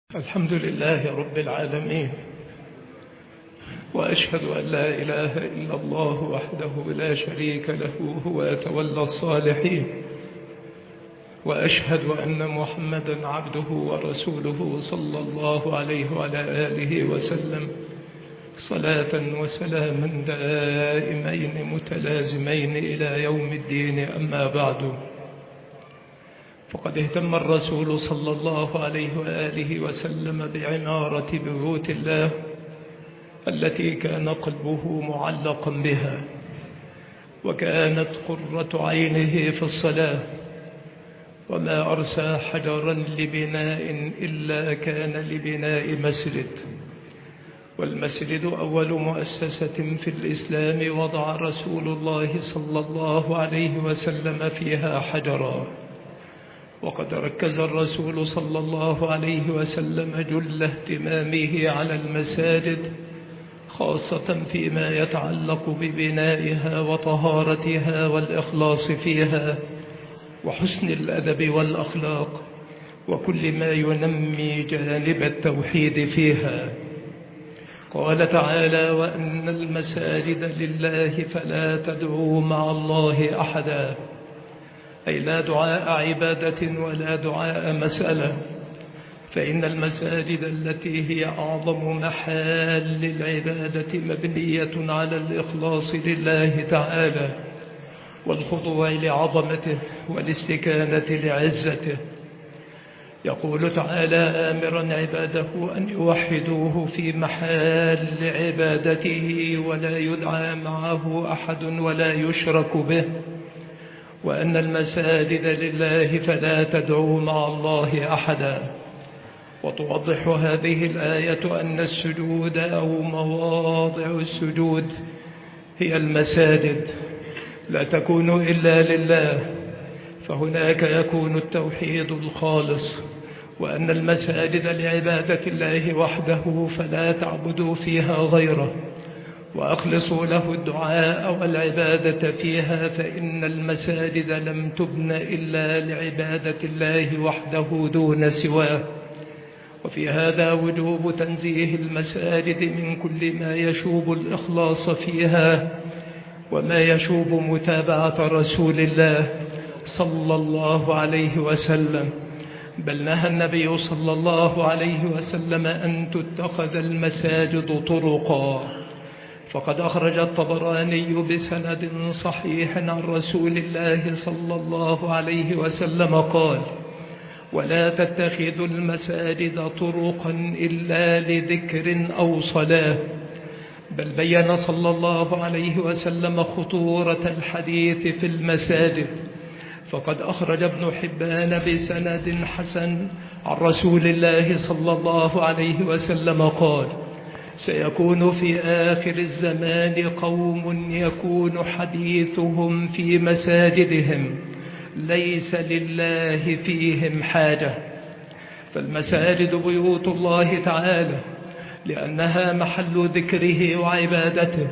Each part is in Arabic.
الحمد لله رب العالمين، وأشهد أن لا إله إلا الله وحده لا شريك له هو يتولى الصالحين، وأشهد أن محمدا عبده ورسوله صلى الله عليه وعلى آله وسلم صلاة وسلاما دائمين متلازمين إلى يوم الدين. أما بعد، فقد اهتم الرسول صلى الله عليه وآله وسلم بعمارة بيوت الله التي كان قلبه معلقا بها، وكانت قرة عينه في الصلاة، وما أرسى حجرا لبناء إلا كان لبناء مسجد، والمسجد أول مؤسسة في الإسلام وضع رسول الله صلى الله عليه وسلم فيها حجرا. وقد ركز الرسول صلى الله عليه وسلم جل اهتمامه على المساجد، خاصة فيما يتعلق ببنائها وطهارتها والإخلاص فيها وحسن الأدب والأخلاق وكل ما ينمي جانب التوحيد فيها. قال تعالى: وأن المساجد لله فلا تدعوا مع الله أحدا، أي لا دعاء عبادة ولا دعاء مسألة، فإن المساجد التي هي أعظم محال العبادة مبنية على الإخلاص لله تعالى والخضوع لعظمته والاستكانة لعزته. يقول تعالى آمرا عباده أن يوحدوه في محال عبادته ولا يدعى معه أحد ولا يشرك به، وأن المساجد لله فلا تدعوا مع الله أحدا. وتوضح هذه الآية أن السجود أو مواضع السجود هي المساجد، لا تكون إلا لله، فهناك يكون التوحيد الخالص، وأن المساجد لعبادة الله وحده فلا تعبدوا فيها غيره، وأخلصوا له الدعاء والعبادة فيها، فإن المساجد لم تبن إلا لعبادة الله وحده دون سواه. وفي هذا وجوب تنزيه المساجد من كل ما يشوب الإخلاص فيها وما يشوب متابعة رسول الله صلى الله عليه وسلم، بل نهى النبي صلى الله عليه وسلم أن تتخذ المساجد طرقا. فقد أخرج الطبراني بسند صحيح عن رسول الله صلى الله عليه وسلم قال: ولا تتخذوا المساجد طرقا إلا لذكر أو صلاة. بل بين صلى الله عليه وسلم خطورة الحديث في المساجد، فقد أخرج ابن حبان بسند حسن عن رسول الله صلى الله عليه وسلم قال: سيكون في آخر الزمان قوم يكون حديثهم في مساجدهم ليس لله فيهم حاجة. فالمساجد بيوت الله تعالى، لأنها محل ذكره وعبادته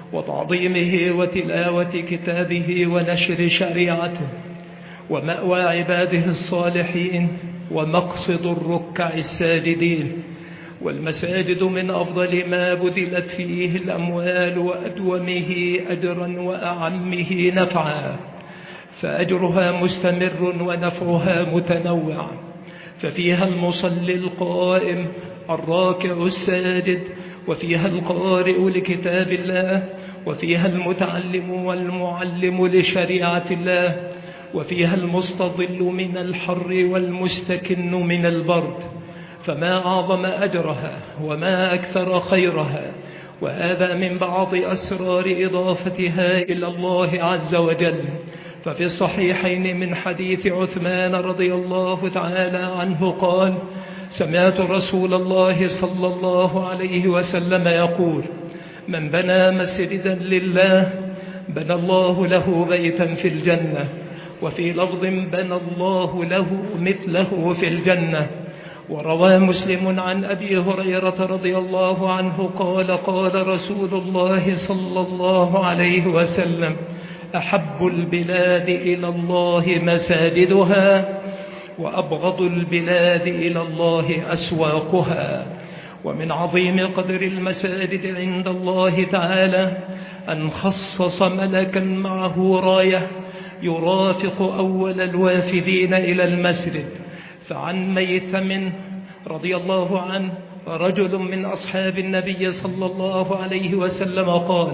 وتعظيمه وتلاوة كتابه ونشر شريعته، ومأوى عباده الصالحين ومقصد الركع الساجدين. والمساجد من أفضل ما بذلت فيه الأموال وأدومه أجرا وأعمه نفعا، فأجرها مستمر ونفعها متنوع. ففيها المصلي القائم الراكع الساجد، وفيها القارئ لكتاب الله، وفيها المتعلم والمعلم لشريعة الله، وفيها المستظل من الحر والمستكن من البرد. فما أعظم أجرها وما أكثر خيرها، وهذا من بعض أسرار إضافتها إلى الله عز وجل. ففي الصحيحين من حديث عثمان رضي الله تعالى عنه قال: سمعت رسول الله صلى الله عليه وسلم يقول: من بنى مسجدا لله بنى الله له بيتا في الجنة، وفي لفظ بنى الله له مثله في الجنة. وروى مسلم عن أبي هريرة رضي الله عنه قال: قال رسول الله صلى الله عليه وسلم: أحب البلاد إلى الله مساجدها، وأبغض البلاد إلى الله أسواقها. ومن عظيم قدر المساجد عند الله تعالى أن خصص ملكا معه راية يرافق أول الوافدين إلى المسجد. فعن ميثم رضي الله عنه رجل من أصحاب النبي صلى الله عليه وسلم قال: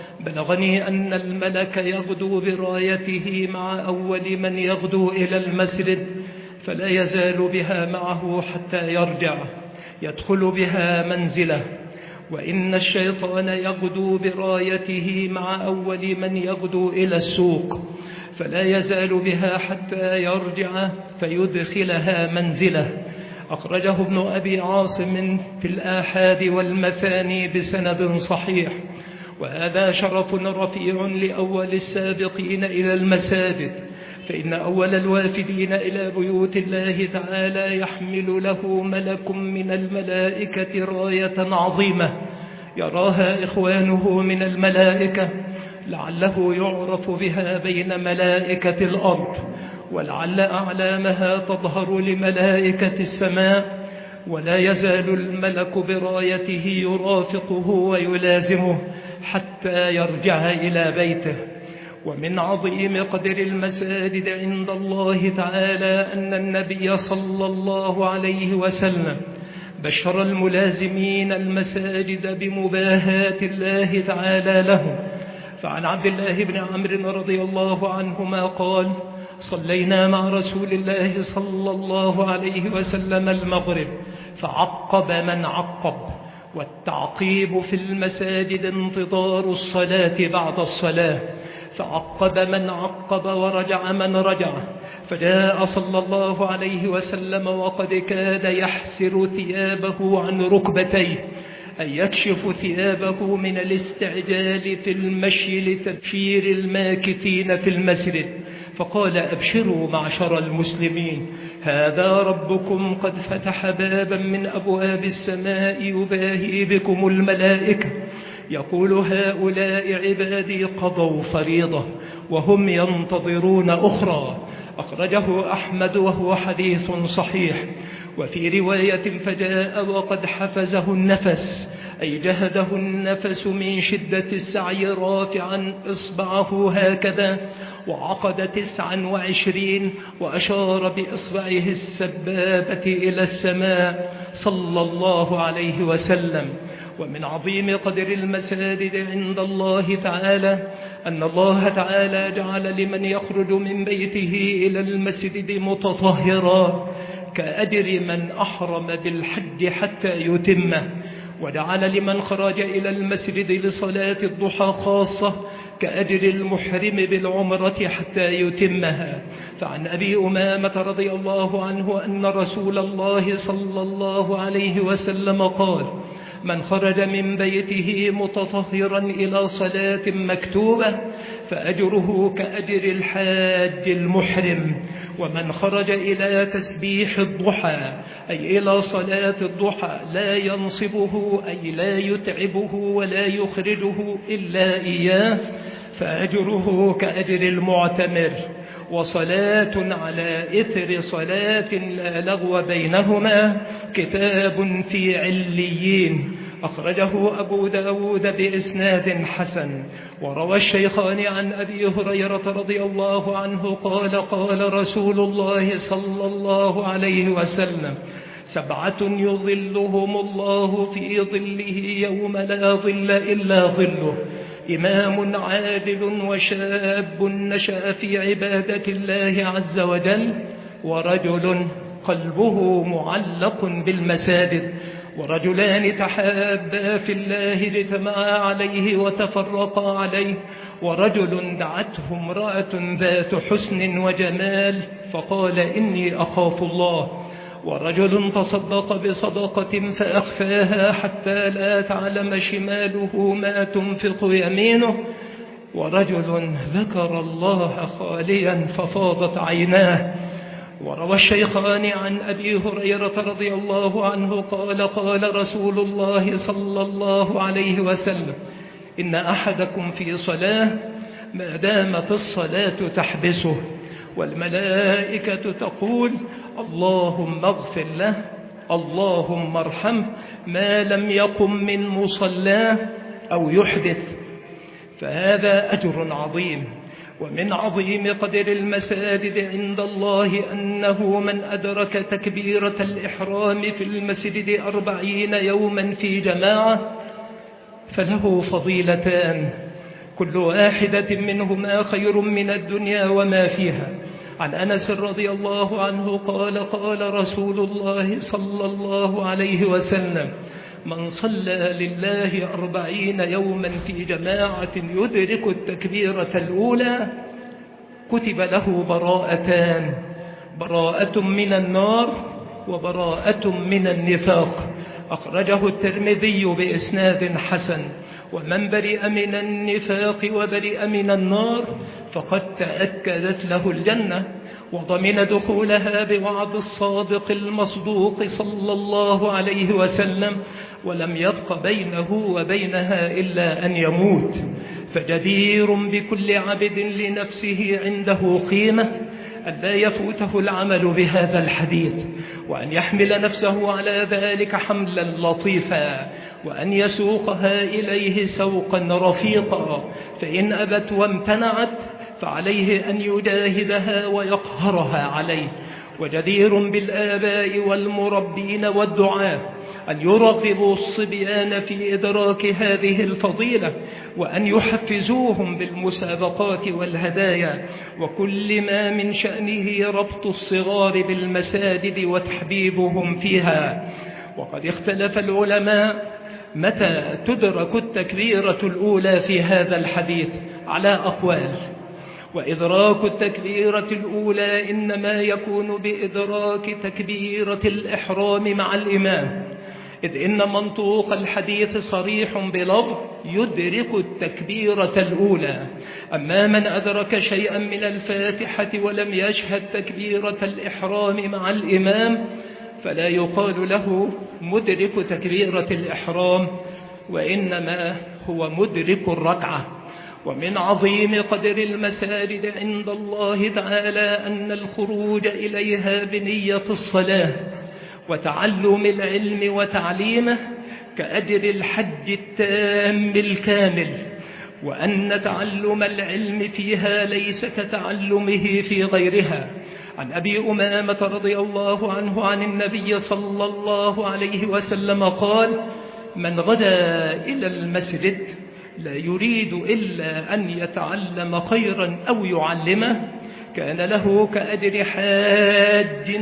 بلغني أن الملك يغدو برايته مع أول من يغدو إلى المسجد، فلا يزال بها معه حتى يرجع، يدخل بها منزله. وإن الشيطان يغدو برايته مع أول من يغدو إلى السوق، فلا يزال بها حتى يرجع فيدخلها منزله. أخرجه ابن أبي عاصم في الآحاد والمثاني بسند صحيح. وهذا شرف رفيع لأول السابقين إلى المساجد، فإن أول الوافدين إلى بيوت الله تعالى يحمل له ملك من الملائكة راية عظيمة يراها إخوانه من الملائكة، لعله يعرف بها بين ملائكة الأرض، ولعل أعلامها تظهر لملائكة السماء. ولا يزال الملك برايته يرافقه ويلازمه حتى يرجع إلى بيته. ومن عظيم قدر المساجد عند الله تعالى أن النبي صلى الله عليه وسلم بشر الملازمين المساجد بمباهاة الله تعالى لهم. فعن عبد الله بن عمرو رضي الله عنهما قال: صلينا مع رسول الله صلى الله عليه وسلم المغرب فعقب من عقب. والتعقيب في المساجد انتظار الصلاة بعد الصلاة، فعقب من عقب ورجع من رجع. فجاء صلى الله عليه وسلم وقد كاد يحسر ثيابه عن ركبتيه، أي يكشف ثيابه من الاستعجال في المشي لتبشير الماكثين في المسجد، فقال: أبشروا معشر المسلمين، هذا ربكم قد فتح بابا من أبواب السماء يباهي بكم الملائكة، يقول: هؤلاء عبادي قضوا فريضة وهم ينتظرون أخرى. أخرجه أحمد وهو حديث صحيح. وفي رواية: فجاء وقد حفزه النفس، أي جهده النفس من شدة السعي، رافعا إصبعه هكذا وعقد 29 وأشار بإصبعه السبابة إلى السماء صلى الله عليه وسلم. ومن عظيم قدر المساجد عند الله تعالى أن الله تعالى جعل لمن يخرج من بيته إلى المسجد متطهرا كأجر من أحرم بالحج حتى يتمه، وجعل لمن خرج إلى المسجد لصلاة الضحى خاصة كأجر المحرم بالعمرة حتى يتمها. فعن أبي أمامة رضي الله عنه أن رسول الله صلى الله عليه وسلم قال: من خرج من بيته متطهرا إلى صلاة مكتوبة فأجره كأجر الحاج المحرم. ومن خرج إلى تسبيح الضحى أي إلى صلاة الضحى لا ينصبه أي لا يتعبه ولا يخرجه إلا إياه فأجره كأجر المعتمر. وصلاة على إثر صلاة لا لغو بينهما كتاب في عليين. أخرجه أبو داود بإسناد حسن. وروى الشيخان عن أبي هريرة رضي الله عنه قال: قال رسول الله صلى الله عليه وسلم: 7 يظلهم الله في ظله يوم لا ظل إلا ظله: إمام عادل، وشاب نشأ في عبادة الله عز وجل، ورجل قلبه معلق بالمساجد، ورجلان تحابا في الله اجتمعا عليه وتفرقا عليه، ورجل دعته امرأة ذات حسن وجمال فقال: إني أخاف الله، ورجل تصدق بصدقة فأخفاها حتى لا تعلم شماله ما تنفق يمينه، ورجل ذكر الله خاليا ففاضت عيناه. وروى الشيخان عن أبي هريرة رضي الله عنه قال: قال رسول الله صلى الله عليه وسلم: إن أحدكم في صلاة ما دامت الصلاة تحبسه والملائكة تقول اللهم اغفر له اللهم ارحمه ما لم يقم من مصلاه أو يحدث. فهذا أجر عظيم. ومن عظيم قدر المساجد عند الله أنه من أدرك تكبيرة الإحرام في المسجد 40 يوما في جماعة فله فضيلتان كل واحدة منهما خير من الدنيا وما فيها. عن أنس رضي الله عنه قال قال رسول الله صلى الله عليه وسلم من صلى لله 40 يوما في جماعة يدرك التكبيرة الأولى كتب له براءتان، براءة من النار وبراءة من النفاق. أخرجه الترمذي بإسناد حسن. ومن برئ من النفاق وبرئ من النار فقد تأكدت له الجنة وضمن دخولها بوعد الصادق المصدوق صلى الله عليه وسلم، ولم يبق بينه وبينها إلا أن يموت. فجدير بكل عبد لنفسه عنده قيمة أن لا يفوته العمل بهذا الحديث، وأن يحمل نفسه على ذلك حملا لطيفا، وأن يسوقها إليه سوقا رفيقا، فإن أبت وامتنعت فعليه أن يجاهدها ويقهرها عليه. وجدير بالآباء والمربين والدعاة أن يرغبوا الصبيان في إدراك هذه الفضيلة، وأن يحفزوهم بالمسابقات والهدايا، وكل ما من شأنه ربط الصغار بالمساجد وتحبيبهم فيها. وقد اختلف العلماء متى تدرك التكبيرة الأولى في هذا الحديث على أقوال. وإدراك التكبيرة الأولى إنما يكون بإدراك تكبيرة الإحرام مع الإمام، إذ إن منطوق الحديث صريح بلفظ يدرك التكبيرة الأولى. أما من أدرك شيئا من الفاتحة ولم يشهد تكبيرة الإحرام مع الإمام فلا يقال له مدرك تكبيرة الإحرام، وإنما هو مدرك الركعة. ومن عظيم قدر المساجد عند الله تعالى أن الخروج إليها بنية الصلاة وتعلم العلم وتعليمه كأجر الحج التام الكامل، وأن تعلم العلم فيها ليس كتعلمه في غيرها. عن أبي أمامة رضي الله عنه عن النبي صلى الله عليه وسلم قال من غدا إلى المسجد لا يريد إلا أن يتعلم خيرا أو يعلمه كان له كأجر حاج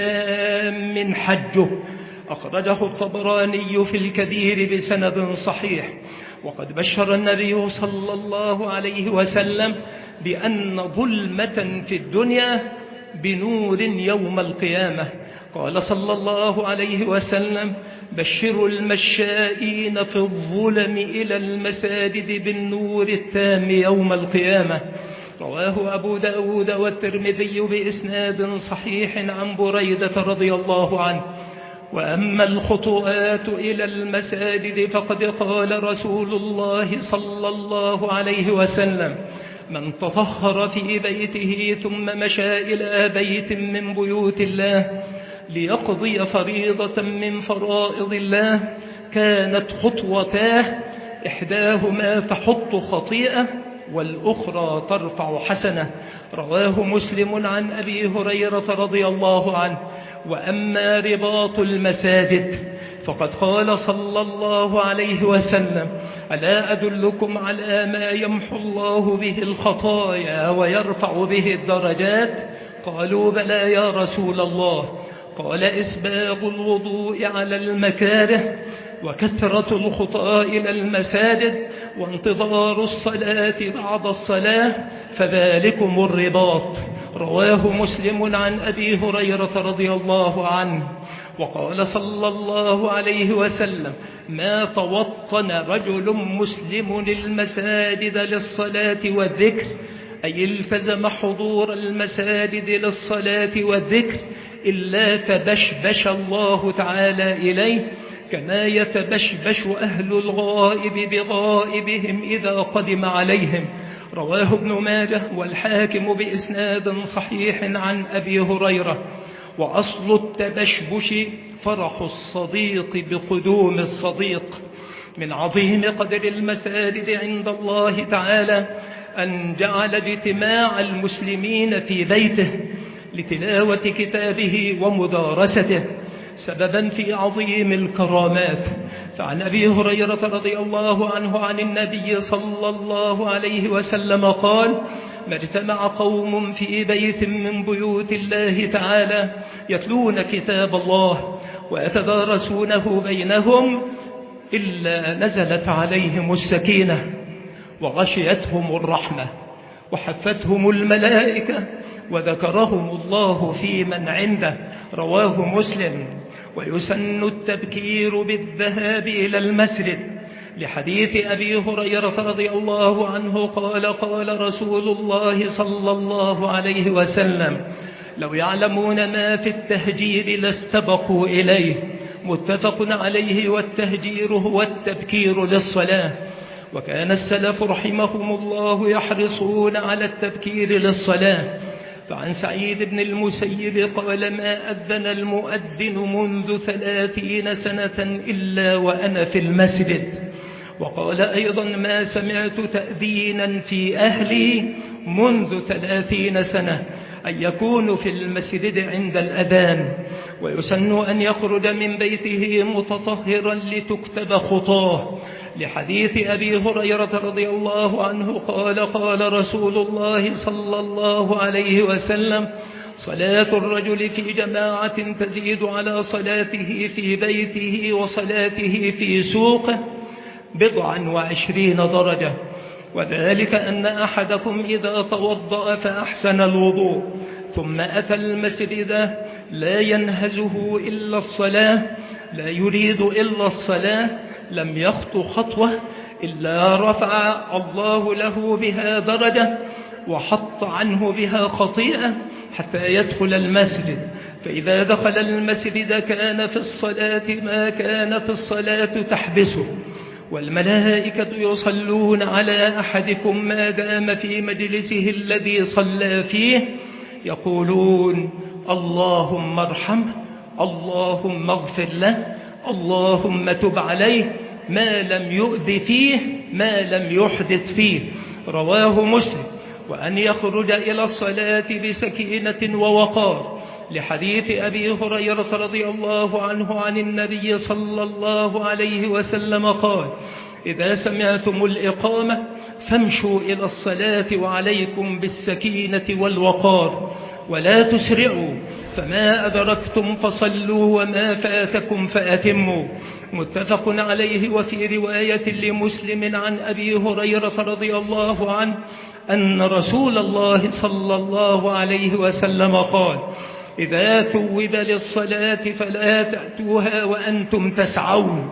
تام حجه. أخرجه الطبراني في الكبير بسند صحيح. وقد بشر النبي صلى الله عليه وسلم بأن ظلمة في الدنيا بنور يوم القيامة. قال صلى الله عليه وسلم بشروا المشائين في الظلم إلى المساجد بالنور التام يوم القيامة. رواه أبو داود والترمذي بإسناد صحيح عن بريدة رضي الله عنه. وأما الخطوات إلى المساجد فقد قال رسول الله صلى الله عليه وسلم من تطهر في بيته ثم مشى إلى بيت من بيوت الله ليقضي فريضة من فرائض الله كانت خطوتاه إحداهما تحط خطيئة والأخرى ترفع حسنة. رواه مسلم عن أبي هريرة رضي الله عنه. وأما رباط المساجد فقد قال صلى الله عليه وسلم ألا أدلكم على ما يمحو الله به الخطايا ويرفع به الدرجات؟ قالوا بلى يا رسول الله. قال إسباغ الوضوء على المكاره وكثرة الخطى إلى المساجد وانتظار الصلاة بعد الصلاة فذلكم الرباط. رواه مسلم عن أبي هريرة رضي الله عنه. وقال صلى الله عليه وسلم ما توطن رجل مسلم المساجد للصلاة والذكر أي التزم حضور المساجد للصلاة والذكر إلا تبشبش الله تعالى إليه كما يتبشبش أهل الغائب بغائبهم إذا قدم عليهم. رواه ابن ماجه والحاكم بإسناد صحيح عن أبي هريرة. وأصل التبشبش فرح الصديق بقدوم الصديق. من عظيم قدر المساجد عند الله تعالى أن جعل اجتماع المسلمين في بيته لتلاوة كتابه ومدارسته سببا في عظيم الكرامات. فعن أبي هريرة رضي الله عنه عن النبي صلى الله عليه وسلم قال: ما اجتمع قوم في بيت من بيوت الله تعالى يتلون كتاب الله ويتدارسونه بينهم إلا نزلت عليهم السكينة وغشيتهم الرحمة وحفتهم الملائكة وذكرهم الله في من عنده. رواه مسلم. ويسن التبكير بالذهاب إلى المسجد لحديث أبي هريرة رضي الله عنه قال: قال رسول الله صلى الله عليه وسلم: لو يعلمون ما في التهجير لاستبقوا إليه. متفق عليه. والتهجير هو التبكير للصلاة. وكان السلف رحمهم الله يحرصون على التبكير للصلاة. فعن سعيد بن المسيب قال: ما أذن المؤذن منذ 30 سنة إلا وأنا في المسجد. وقال أيضا: ما سمعت تأذينا في أهلي منذ 30 سنة، أن يكون في المسجد عند الأذان. ويسن أن يخرج من بيته متطهرا لتكتب خطاه لحديث أبي هريرة رضي الله عنه قال: قال رسول الله صلى الله عليه وسلم: صلاة الرجل في جماعة تزيد على صلاته في بيته وصلاته في سوقه 29 درجة. وذلك أن أحدكم إذا توضأ فأحسن الوضوء ثم أتى المسجد لا ينهزه إلا الصلاة، لا يريد إلا الصلاة، لم يخط خطوة إلا رفع الله له بها درجة وحط عنه بها خطيئة حتى يدخل المسجد. فإذا دخل المسجد كان في الصلاة ما كانت الصلاة تحبسه. والملائكة يصلون على أحدكم ما دام في مجلسه الذي صلى فيه، يقولون: اللهم ارحمه، اللهم اغفر له، اللهم تب عليه، ما لم يؤذ فيه، ما لم يحدث فيه. رواه مسلم. وأن يخرج إلى الصلاة بسكينة ووقار لحديث أبي هريرة رضي الله عنه عن النبي صلى الله عليه وسلم قال: إذا سمعتم الإقامة فامشوا إلى الصلاة وعليكم بالسكينة والوقار ولا تسرعوا، فما أدركتم فصلوا وما فاتكم فأتموا. متفق عليه. وفي رواية لمسلم عن أبي هريرة رضي الله عنه أن رسول الله صلى الله عليه وسلم قال: إذا ثوب للصلاة فلا تأتوها وأنتم تسعون،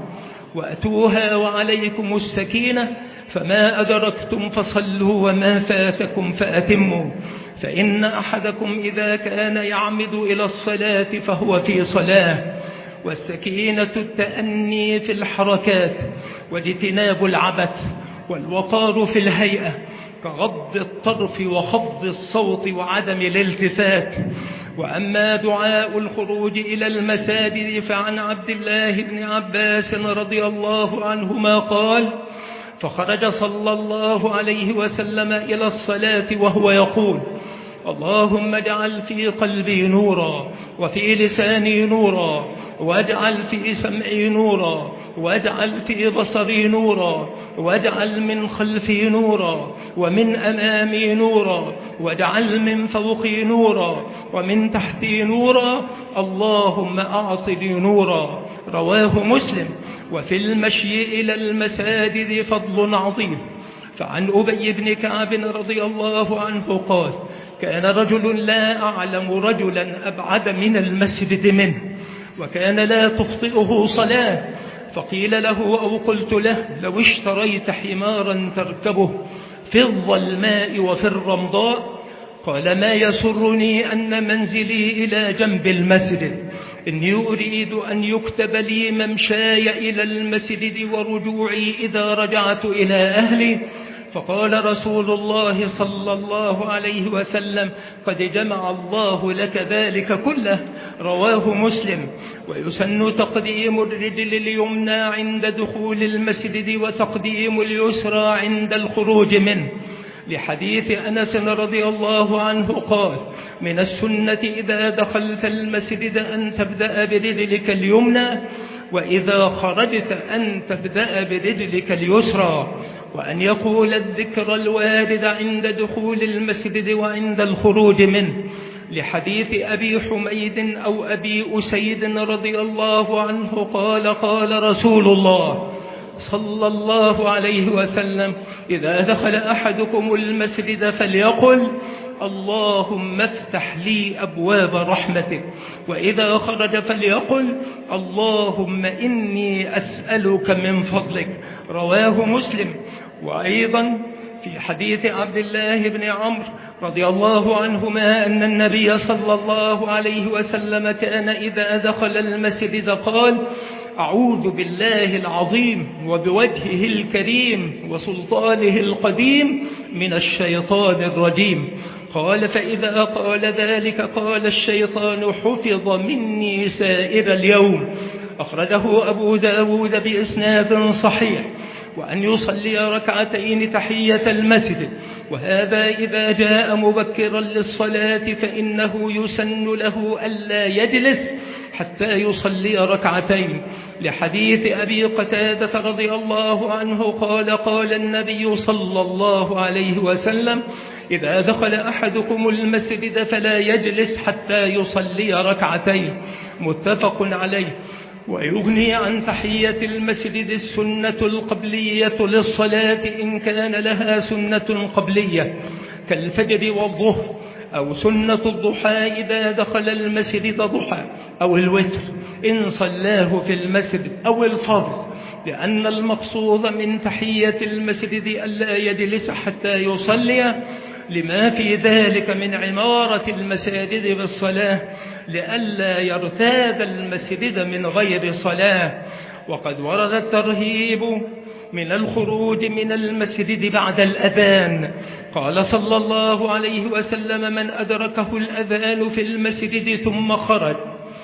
وأتوها وعليكم السكينة، فما أدركتم فصلوا وما فاتكم فأتموا. فإن أحدكم إذا كان يعمد إلى الصلاة فهو في صلاة. والسكينة التأني في الحركات واجتناب العبث، والوقار في الهيئة كغض الطرف وخفض الصوت وعدم الالتفات. وأما دعاء الخروج إلى المساجد فعن عبد الله بن عباس رضي الله عنهما قال: فخرج صلى الله عليه وسلم إلى الصلاة وهو يقول: اللهم اجعل في قلبي نورا، وفي لساني نورا، واجعل في سمعي نورا، واجعل في بصري نورا، واجعل من خلفي نورا، ومن أمامي نورا، واجعل من فوقي نورا، ومن تحتي نورا، اللهم أعطني نورا. رواه مسلم. وفي المشي إلى المساجد فضل عظيم. فعن أبي بن كعب رضي الله عنه قال: كان رجل لا أعلم رجلا أبعد من المسجد منه، وكان لا تخطئه صلاة، فقيل له أو قلت له: لو اشتريت حمارا تركبه في الظلماء وفي الرمضاء. قال: ما يسرني أن منزلي إلى جنب المسجد، إني أريد أن يكتب لي ممشاي إلى المسجد ورجوعي إذا رجعت إلى أهلي. فقال رسول الله صلى الله عليه وسلم: قد جمع الله لك ذلك كله. رواه مسلم. ويسن تقديم الرجل اليمنى عند دخول المسجد وتقديم اليسرى عند الخروج منه، لحديث أنس رضي الله عنه قال: من السنة إذا دخلت المسجد أن تبدأ برجلك اليمنى، وإذا خرجت أن تبدأ برجلك اليسرى، وأن يقول الذكر الوارد عند دخول المسجد وعند الخروج منه، لحديث أبي حميد أو أبي أسيد رضي الله عنه قال: قال رسول الله صلى الله عليه وسلم: إذا دخل أحدكم المسجد فليقل: اللهم افتح لي أبواب رحمتك، وإذا خرج فليقل: اللهم إني أسألك من فضلك. رواه مسلم. وأيضا في حديث عبد الله بن عمرو رضي الله عنهما أن النبي صلى الله عليه وسلم كان إذا دخل المسجد قال: أعوذ بالله العظيم وبوجهه الكريم وسلطانه القديم من الشيطان الرجيم. قال: فإذا قال ذلك قال الشيطان: حفظ مني سائر اليوم. أخرجه أبو داود بإسناد صحيح. وأن يصلي ركعتين تحية المسجد، وهذا إذا جاء مبكرا للصلاة، فإنه يسن له ألا يجلس حتى يصلي ركعتين، لحديث أبي قتادة رضي الله عنه قال: قال النبي صلى الله عليه وسلم: إذا دخل أحدكم المسجد فلا يجلس حتى يصلي ركعتين. متفق عليه. ويغني عن تحية المسجد السنة القبلية للصلاة إن كان لها سنة قبلية كالفجر والظهر، أو سنة الضحى إذا دخل المسجد ضحى، أو الوتر إن صلاه في المسجد، أو الفرض، لأن المقصود من تحية المسجد ألا يجلس حتى يصلي، لما في ذلك من عمارة المساجد بالصلاة، لئلا يرتاد المسجد من غير صلاة. وقد ورد الترهيب من الخروج من المسجد بعد الأذان. قال صلى الله عليه وسلم: من أدركه الأذان في المسجد ثم خرج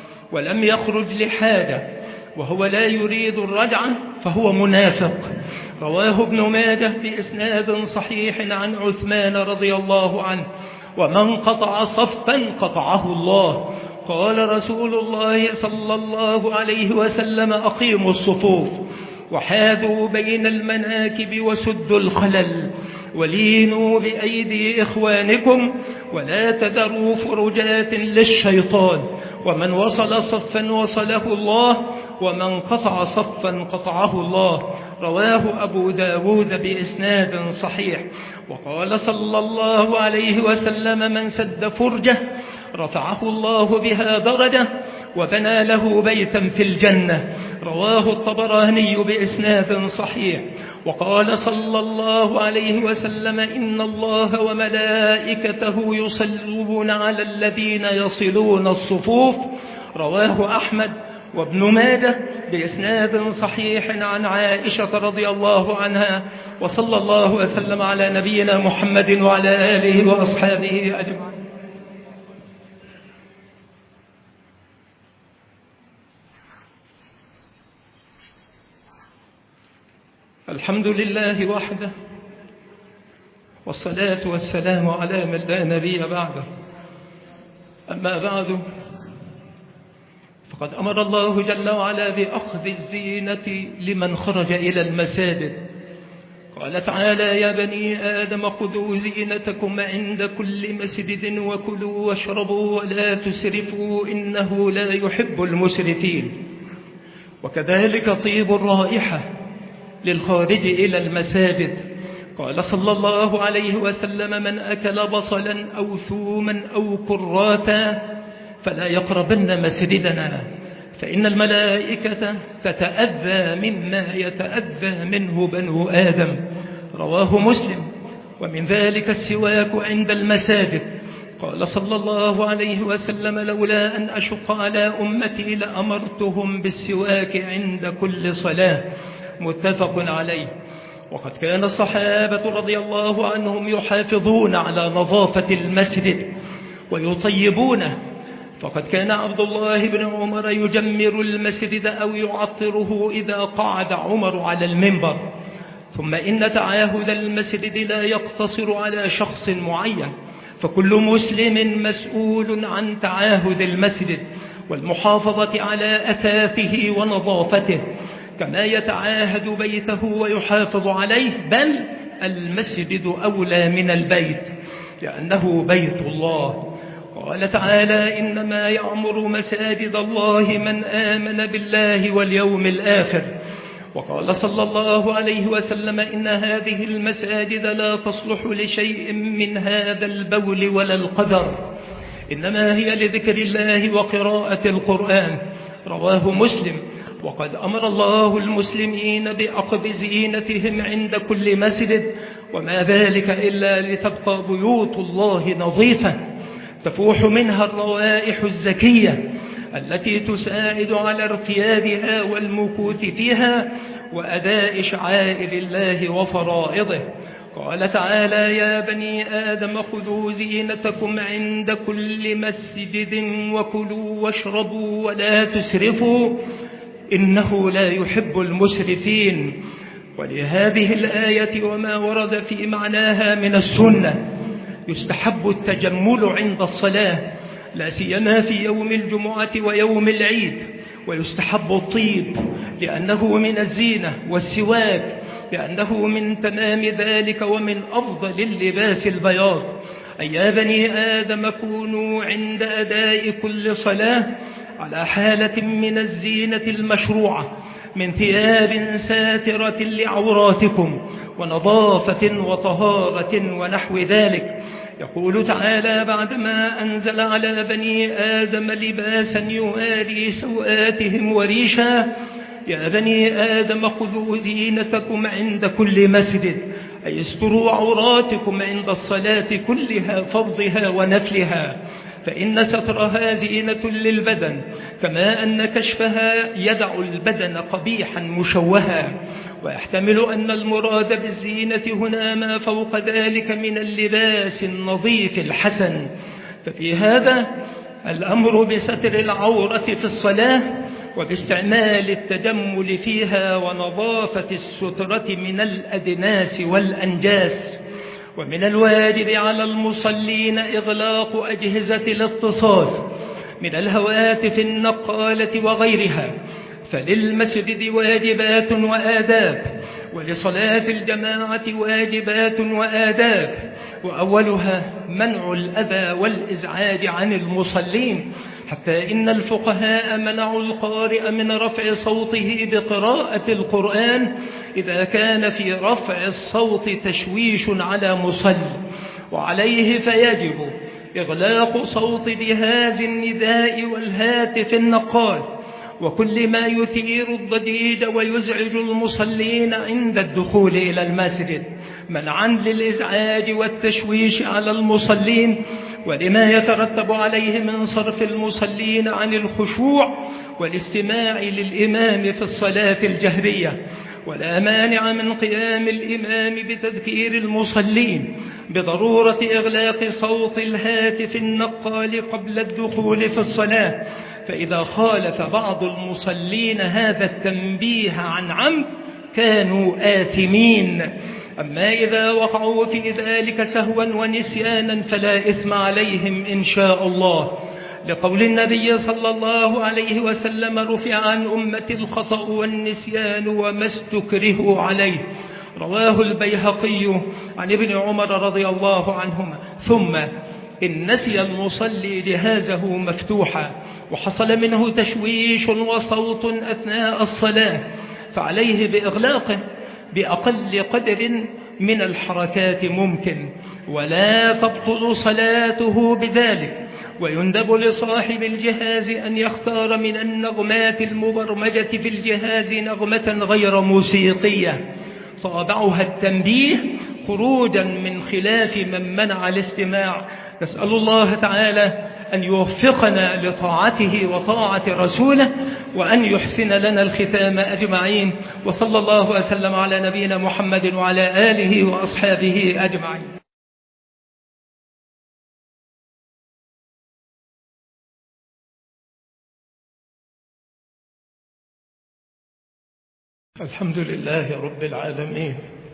ولم يخرج لحاجة وهو لا يريد الرجعة فهو منافق. رواه ابن ماجه بإسناد صحيح عن عثمان رضي الله عنه: ومن قطع صفا قطعه الله. قال رسول الله صلى الله عليه وسلم: أقيموا الصفوف وحاذوا بين المناكب وسدوا الخلل ولينوا بأيدي إخوانكم ولا تذروا فرجات للشيطان. ومن وصل صفا وصله الله، ومن قطع صفا قطعه الله. رواه أبو داود بإسناد صحيح. وقال صلى الله عليه وسلم: من سد فرجة رفعه الله بها درجة وبنى له بيتا في الجنة. رواه الطبراني بإسناد صحيح. وقال صلى الله عليه وسلم: إن الله وملائكته يصلون على الذين يصلون الصفوف. رواه أحمد وابن ماجه بإسناد صحيح عن عائشة رضي الله عنها. وصلى الله وسلم على نبينا محمد وعلى آله وأصحابه أجمعين. الحمد لله وحده، والصلاة والسلام على من لا نبي بعده. أما بعد، فقد أمر الله جل وعلا بأخذ الزينة لمن خرج إلى المساجد. قال تعالى: يا بني آدم خذوا زينتكم عند كل مسجد وكلوا واشربوا ولا تسرفوا إنه لا يحب المسرفين. وكذلك طيب الرائحة للخارج إلى المساجد. قال صلى الله عليه وسلم: من أكل بصلا أو ثوما أو كراثا فلا يقربن مسجدنا، فإن الملائكة تتأذى مما يتأذى منه بنو آدم. رواه مسلم. ومن ذلك السواك عند المساجد. قال صلى الله عليه وسلم: لولا أن أشق على أمتي لأمرتهم بالسواك عند كل صلاة. متفق عليه. وقد كان الصحابة رضي الله عنهم يحافظون على نظافة المسجد ويطيبونه، فقد كان عبد الله بن عمر يجمر المسجد أو يعطره إذا قعد عمر على المنبر. ثم إن تعاهد المسجد لا يقتصر على شخص معين، فكل مسلم مسؤول عن تعاهد المسجد والمحافظة على أثاثه ونظافته، كما يتعاهد بيته ويحافظ عليه، بل المسجد أولى من البيت لأنه بيت الله. قال تعالى: إنما يعمر مساجد الله من آمن بالله واليوم الآخر. وقال صلى الله عليه وسلم: إن هذه المساجد لا تصلح لشيء من هذا البول ولا القدر، إنما هي لذكر الله وقراءة القرآن. رواه مسلم. وقد أمر الله المسلمين بأخذ زينتهم عند كل مسجد، وما ذلك إلا لتبقى بيوت الله نظيفة تفوح منها الروائح الزكية التي تساعد على ارتيادها والمكوث فيها وأداء شعائر الله وفرائضه. قال تعالى: يا بني آدم خذوا زينتكم عند كل مسجد وكلوا واشربوا ولا تسرفوا إنه لا يحب المسرفين. ولهذه الآية وما ورد في معناها من السنة يستحب التجمل عند الصلاة، لا سيما في يوم الجمعة ويوم العيد، ويستحب الطيب لأنه من الزينة، والسواك لأنه من تمام ذلك ومن أفضل اللباس البياض. أي يا بني آدم كونوا عند أداء كل صلاة على حالة من الزينة المشروعة من ثياب ساترة لعوراتكم ونظافة وطهارة ونحو ذلك. يقول تعالى بعدما أنزل على بني آدم لباسا يواري سوآتهم وريشا: يا بني آدم خذوا زينتكم عند كل مسجد، أي استروا عوراتكم عند الصلاة كلها فرضها ونفلها، فإن سترها زينة للبدن، كما أن كشفها يدع البدن قبيحا مشوها. ويحتمل أن المراد بالزينة هنا ما فوق ذلك من اللباس النظيف الحسن. ففي هذا الأمر بستر العورة في الصلاة وباستعمال التجمل فيها ونظافة السترة من الأدناس والأنجاس. ومن الواجب على المصلين إغلاق أجهزة الاتصال من الهواتف النقالة وغيرها، فللمسجد واجبات وآداب، ولصلاة الجماعة واجبات وآداب، وأولها منع الأذى والإزعاج عن المصلين، حتى إن الفقهاء منعوا القارئ من رفع صوته بقراءة القرآن إذا كان في رفع الصوت تشويش على مصلي، وعليه فيجب إغلاق صوت جهاز النداء والهاتف النقال وكل ما يثير الضجيج ويزعج المصلين عند الدخول إلى المسجد، منعا للإزعاج والتشويش على المصلين ولما يترتب عليه من صرف المصلين عن الخشوع والاستماع للإمام في الصلاة الجهرية. ولا مانع من قيام الإمام بتذكير المصلين بضرورة إغلاق صوت الهاتف النقال قبل الدخول في الصلاة، فإذا خالف بعض المصلين هذا التنبيه عن عمد كانوا آثمين. أما إذا وقعوا في ذلك سهوا ونسيانا فلا إثم عليهم إن شاء الله، لقول النبي صلى الله عليه وسلم: رفع عن أمة الخطأ والنسيان وما استكرهوا عليه. رواه البيهقي عن ابن عمر رضي الله عنهما. ثم إن نسي المصلي جهازه مفتوحا وحصل منه تشويش وصوت أثناء الصلاة فعليه بإغلاقه بأقل قدر من الحركات ممكن، ولا تبطل صلاته بذلك. ويندب لصاحب الجهاز أن يختار من النغمات المبرمجة في الجهاز نغمة غير موسيقية طابعها التنبيه خروجا من خلاف من منع الاستماع. نسأل الله تعالى أن يوفقنا لطاعته وطاعة رسوله، وأن يحسن لنا الختام أجمعين. وصلى الله وسلم على نبينا محمد وعلى آله وأصحابه أجمعين. الحمد لله رب العالمين،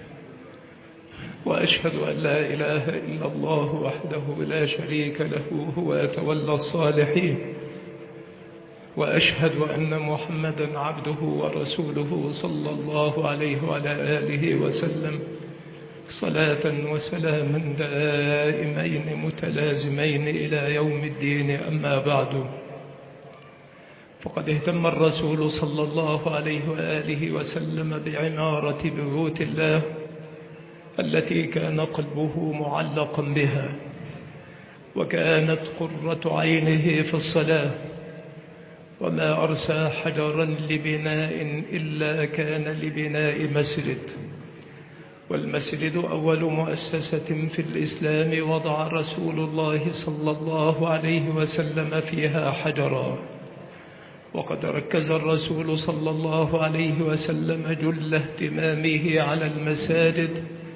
وأشهد أن لا إله إلا الله وحده لا شريك له هو يتولى الصالحين، وأشهد أن محمدا عبده ورسوله صلى الله عليه وعلى آله وسلم، صلاة وسلاما دائمين متلازمين إلى يوم الدين. أما بعد، فقد اهتم الرسول صلى الله عليه وآله وسلم بعمارة بيوت الله التي كان قلبه معلقا بها، وكانت قرة عينه في الصلاة، وما أرسى حجرا لبناء إلا كان لبناء مسجد، والمسجد أول مؤسسة في الإسلام وضع رسول الله صلى الله عليه وسلم فيها حجرا. وقد ركز الرسول صلى الله عليه وسلم جل اهتمامه على المساجد،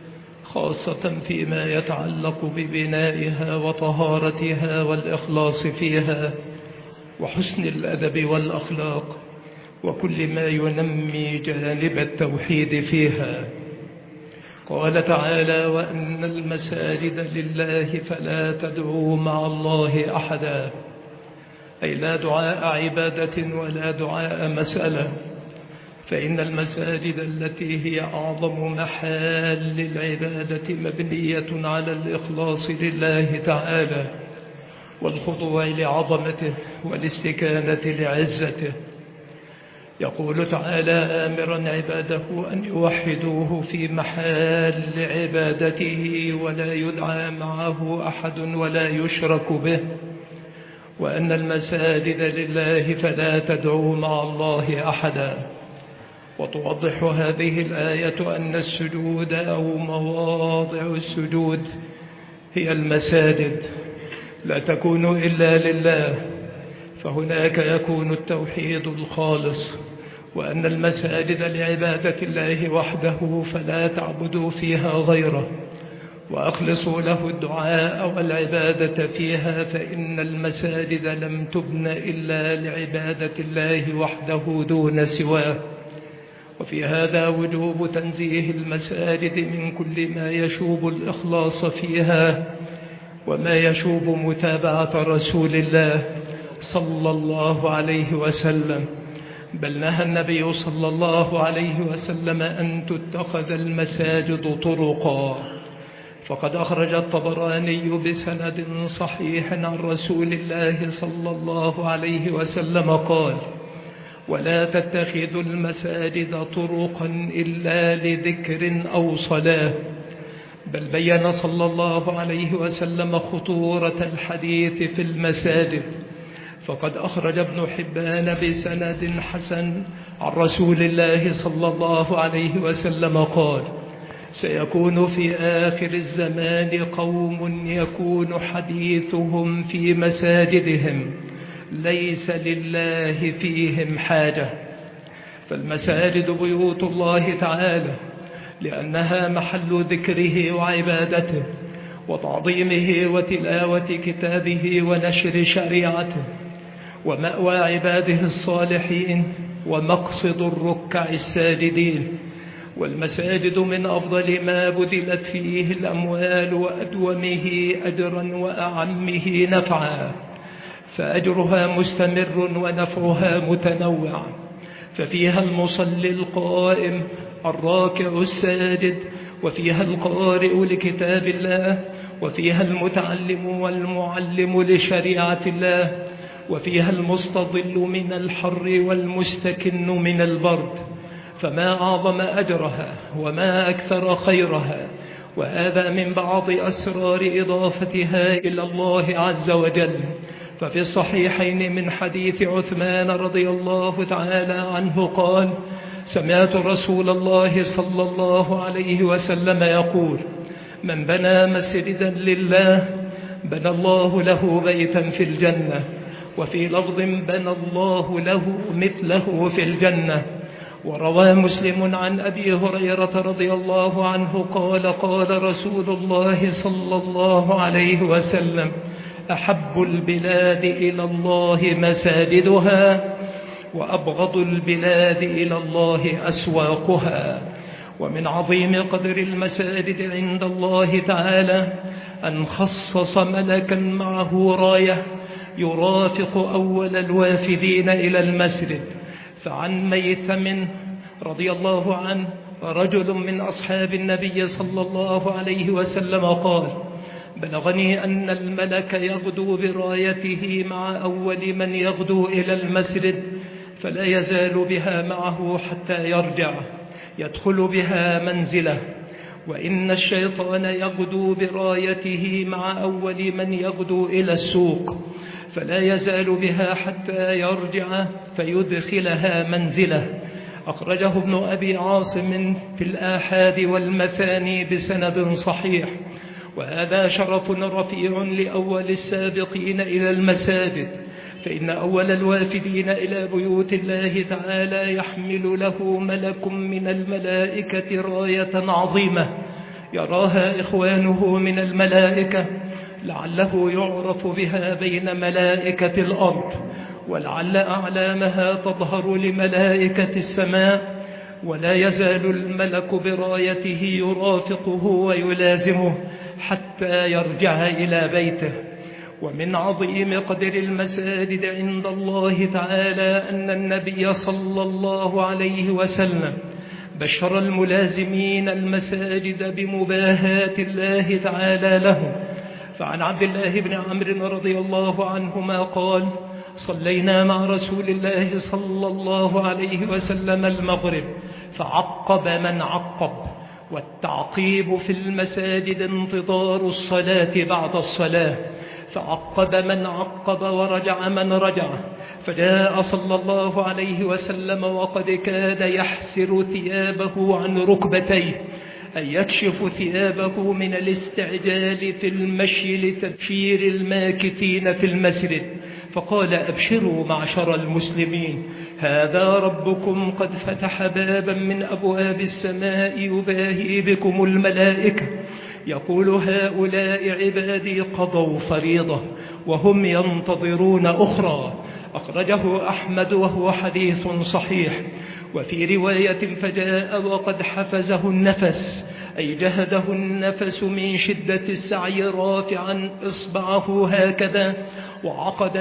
خاصة فيما يتعلق ببنائها وطهارتها والإخلاص فيها وحسن الأدب والأخلاق وكل ما ينمي جانب التوحيد فيها. قال تعالى: وأن المساجد لله فلا تدعوا مع الله أحدا، أي لا دعاء عبادة ولا دعاء مسألة، فإن المساجد التي هي أعظم محال العبادة مبنية على الإخلاص لله تعالى والخضوع لعظمته والاستكانة لعزته. يقول تعالى آمرا عباده أن يوحدوه في محال عبادته ولا يدعى معه أحد ولا يشرك به، وأن المساجد لله فلا تدعوا مع الله أحدا. وتوضح هذه الآية أن السجود أو مواضع السجود هي المساجد، لا تكون إلا لله، فهناك يكون التوحيد الخالص، وأن المساجد لعبادة الله وحده فلا تعبدوا فيها غيره، وأخلصوا له الدعاء والعبادة فيها، فإن المساجد لم تبن إلا لعبادة الله وحده دون سواه. وفي هذا وجوب تنزيه المساجد من كل ما يشوب الإخلاص فيها وما يشوب متابعة رسول الله صلى الله عليه وسلم، بل نهى النبي صلى الله عليه وسلم أن تتخذ المساجد طرقا. فقد أخرج الطبراني بسند صحيح عن رسول الله صلى الله عليه وسلم قال: ولا تتخذوا المساجد طرقا إلا لذكر أو صلاة. بل بين صلى الله عليه وسلم خطورة الحديث في المساجد، فقد أخرج ابن حبان بسند حسن عن رسول الله صلى الله عليه وسلم قال: سيكون في آخر الزمان قوم يكون حديثهم في مساجدهم ليس لله فيهم حاجة. فالمساجد بيوت الله تعالى، لأنها محل ذكره وعبادته وتعظيمه وتلاوة كتابه ونشر شريعته، ومأوى عباده الصالحين ومقصد الركع الساجدين. والمساجد من أفضل ما بذلت فيه الأموال وأدومه أجرا وأعمه نفعا، فأجرها مستمر ونفعها متنوع. ففيها المصلي القائم الراكع الساجد، وفيها القارئ لكتاب الله، وفيها المتعلم والمعلم لشريعة الله، وفيها المستظل من الحر والمستكن من البرد. فما أعظم أجرها وما أكثر خيرها. وهذا من بعض أسرار إضافتها إلى الله عز وجل. ففي الصحيحين من حديث عثمان رضي الله تعالى عنه قال: سمعت رسول الله صلى الله عليه وسلم يقول: من بنى مسجدا لله بنى الله له بيتا في الجنة، وفي لفظ بنى الله له مثله في الجنة. وروى مسلم عن أبي هريرة رضي الله عنه قال قال رسول الله صلى الله عليه وسلم: أحب البلاد إلى الله مساجدها، وأبغض البلاد إلى الله أسواقها. ومن عظيم قدر المساجد عند الله تعالى أن خصص ملكا معه راية يرافق أول الوافدين إلى المسجد. فعن ميثم رضي الله عنه رجل من أصحاب النبي صلى الله عليه وسلم قال: بلغني أن الملك يغدو برايته مع أول من يغدو إلى المسجد، فلا يزال بها معه حتى يرجع، يدخل بها منزله. وإن الشيطان يغدو برايته مع أول من يغدو إلى السوق، فلا يزال بها حتى يرجع فيدخلها منزله. أخرجه ابن أبي عاصم في الآحاد والمثاني بسند صحيح. وهذا شرف رفيع لأول السابقين إلى المساجد، فإن أول الوافدين إلى بيوت الله تعالى يحمل له ملك من الملائكة راية عظيمة يراها إخوانه من الملائكة، لعله يعرف بها بين ملائكة الأرض، ولعل أعلامها تظهر لملائكة السماء. ولا يزال الملك برايته يرافقه ويلازمه حتى يرجع إلى بيته. ومن عظيم قدر المساجد عند الله تعالى أن النبي صلى الله عليه وسلم بشر الملازمين المساجد بمباهاة الله تعالى لهم. فعن عبد الله بن عمرو رضي الله عنهما قال: صلينا مع رسول الله صلى الله عليه وسلم المغرب فعقب من عقب. والتعقيب في المساجد انتظار الصلاة بعد الصلاة، فعقب من عقب ورجع من رجع. فجاء صلى الله عليه وسلم وقد كان يحسر ثيابه عن ركبتيه، أي يكشف ثيابه من الاستعجال في المشي لتبشير الماكثين في المسجد، فقال: أبشروا معشر المسلمين، هذا ربكم قد فتح بابا من أبواب السماء يباهي بكم الملائكة، يقول: هؤلاء عبادي قضوا فريضة وهم ينتظرون أخرى. أخرجه أحمد وهو حديث صحيح. وفي رواية: فجاء وقد حفزه النفس، أي جهده النفس من شدة السعي، رافعا إصبعه هكذا وعقد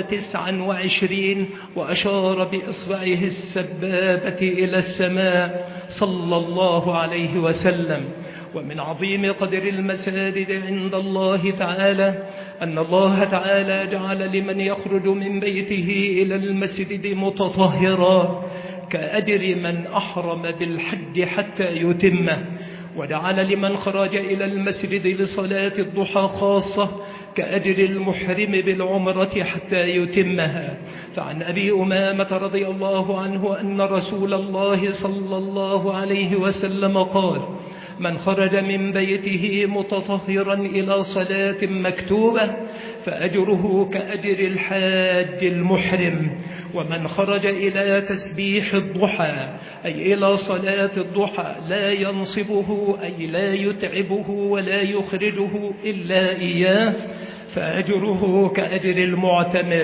29 وأشار بإصبعه السبابة إلى السماء صلى الله عليه وسلم. ومن عظيم قدر المساجد عند الله تعالى أن الله تعالى جعل لمن يخرج من بيته إلى المسجد متطهرا كأجر من أحرم بالحج حتى يتمه، وجعل لمن خرج إلى المسجد لصلاة الضحى خاصة كأجر المحرم بالعمرة حتى يتمها. فعن أبي أمامة رضي الله عنه أن رسول الله صلى الله عليه وسلم قال: من خرج من بيته متطهرا إلى صلاة مكتوبة فأجره كأجر الحاج المحرم. ومن خرج إلى تسبيح الضحى أي إلى صلاة الضحى لا ينصبه أي لا يتعبه ولا يخرجه إلا إياه فأجره كأجر المعتمر.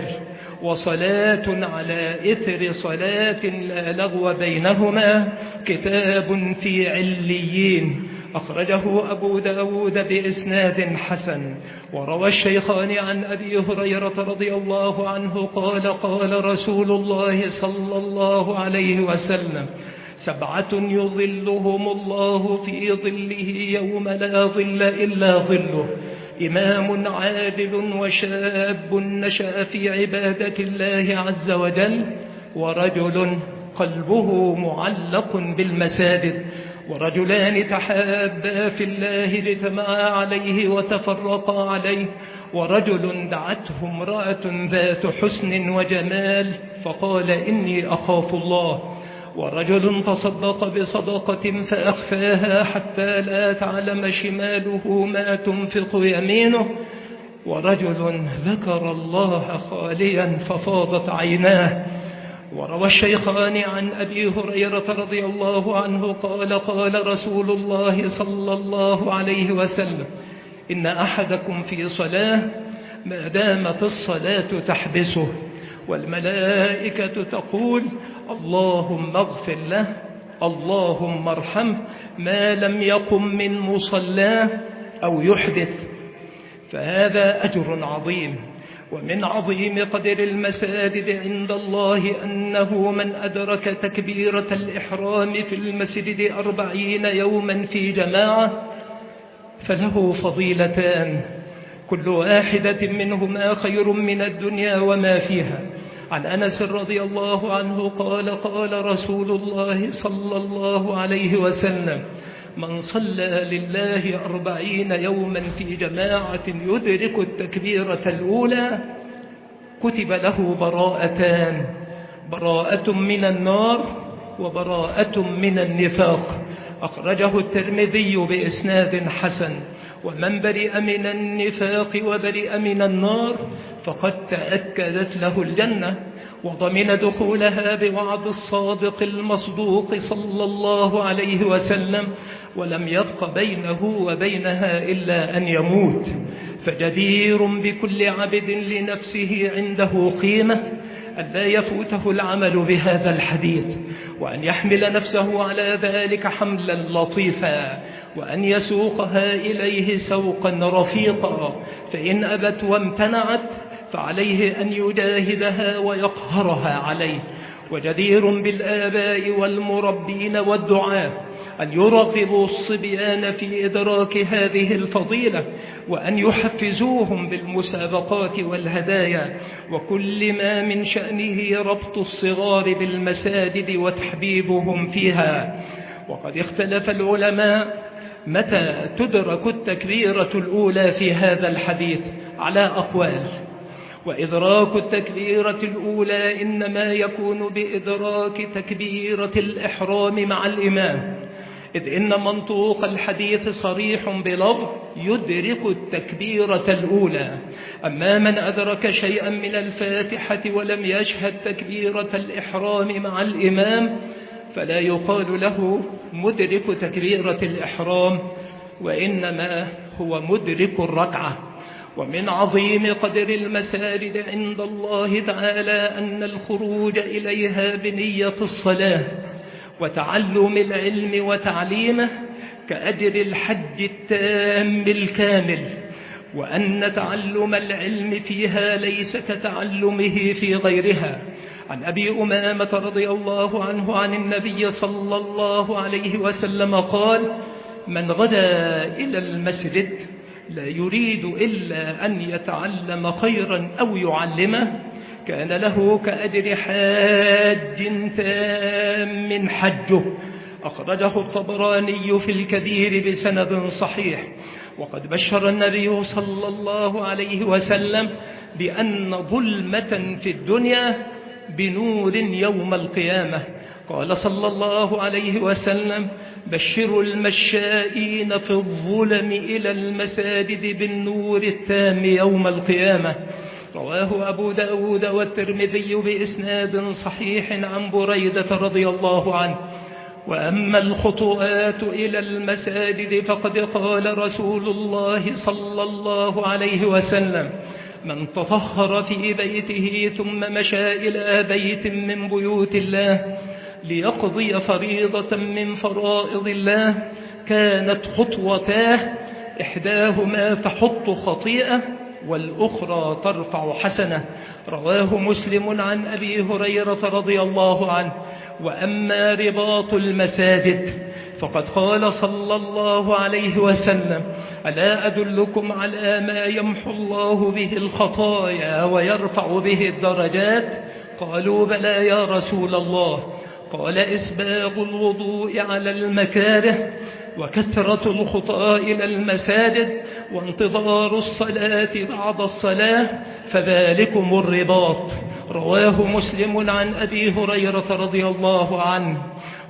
وصلاة على إثر صلاة لا لغو بينهما كتاب في عليين. أخرجه أبو داود بإسناد حسن. وروى الشيخان عن أبي هريرة رضي الله عنه قال: قال رسول الله صلى الله عليه وسلم: 7 يظلهم الله في ظله يوم لا ظل إلا ظله: إمام عادل، وشاب نشأ في عبادة الله عز وجل، ورجل قلبه معلق بالمساجد، ورجلان تحابا في الله اجتمعا عليه وتفرقا عليه، ورجل دعته امرأة ذات حسن وجمال فقال: إني أخاف الله، ورجل تصدق بصدقة فأخفاها حتى لا تعلم شماله ما تنفق يمينه، ورجل ذكر الله خاليا ففاضت عيناه. وروى الشيخان عن أبي هريرة رضي الله عنه قال قال رسول الله صلى الله عليه وسلم: إن أحدكم في صلاة ما دامت الصلاة تحبسه والملائكة تقول: اللهم اغفر له، اللهم ارحمه، ما لم يقم من مصلاه أو يحدث. فهذا أجر عظيم. ومن عظيم قدر المساجد عند الله أنه من أدرك تكبيرة الإحرام في المسجد 40 يوما في جماعة فله فضيلتان، كل واحدة منهما خير من الدنيا وما فيها. عن أنس رضي الله عنه قال قال رسول الله صلى الله عليه وسلم: من صلى لله 40 يوما في جماعة يدرك التكبيرة الأولى كتب له براءتان: براءة من النار وبراءة من النفاق. أخرجه الترمذي بإسناد حسن. ومن برئ من النفاق وبرئ من النار فقد تأكدت له الجنة، وضمن دخولها بوعد الصادق المصدوق صلى الله عليه وسلم، ولم يبق بينه وبينها إلا أن يموت. فجدير بكل عبد لنفسه عنده قيمة أن لا يفوته العمل بهذا الحديث، وأن يحمل نفسه على ذلك حملا لطيفا، وأن يسوقها إليه سوقا رفيقا، فإن أبت وامتنعت فعليه أن يجاهدها ويقهرها عليه. وجدير بالآباء والمربين والدعاة أن يرغبوا الصبيان في إدراك هذه الفضيلة، وأن يحفزوهم بالمسابقات والهدايا، وكل ما من شأنه ربط الصغار بالمساجد وتحبيبهم فيها. وقد اختلف العلماء متى تدرك التكبيرة الأولى في هذا الحديث على أقوال. وإدراك التكبيرة الأولى إنما يكون بإدراك تكبيرة الإحرام مع الإمام، إذ إن منطوق الحديث صريح بلفظ يدرك التكبيرة الأولى. أما من أدرك شيئا من الفاتحة ولم يشهد تكبيرة الإحرام مع الإمام فلا يقال له مدرك تكبيرة الإحرام، وإنما هو مدرك الركعة. ومن عظيم قدر المساجد عند الله تعالى أن الخروج إليها بنية الصلاة وتعلم العلم وتعليمه كأجر الحج التام الكامل، وأن تعلم العلم فيها ليس كتعلمه في غيرها. عن أبي أمامة رضي الله عنه عن النبي صلى الله عليه وسلم قال: من غدا إلى المسجد لا يريد إلا أن يتعلم خيرا أو يعلمه كان له كأجر حاج تام حجه. أخرجه الطبراني في الكبير بسند صحيح. وقد بشر النبي صلى الله عليه وسلم بأن ظلمة في الدنيا بنور يوم القيامة. قال صلى الله عليه وسلم: بشروا المشائين في الظلم إلى المساجد بالنور التام يوم القيامة. رواه أبو داود والترمذي بإسناد صحيح عن بريدة رضي الله عنه. وأما الخطوات إلى المساجد فقد قال رسول الله صلى الله عليه وسلم: من تطهر في بيته ثم مشى إلى بيت من بيوت الله ليقضي فريضة من فرائض الله كانت خطوتاه إحداهما تحط خطيئة والأخرى ترفع حسنة. رواه مسلم عن أبي هريرة رضي الله عنه. وأما رباط المساجد فقد قال صلى الله عليه وسلم: ألا أدلكم على ما يمحو الله به الخطايا ويرفع به الدرجات؟ قالوا: بلى يا رسول الله. قال: إسباغ الوضوء على المكاره، وكثرة الخطى إلى المساجد، وانتظار الصلاة بعد الصلاة، فذلكم الرباط. رواه مسلم عن أبي هريرة رضي الله عنه.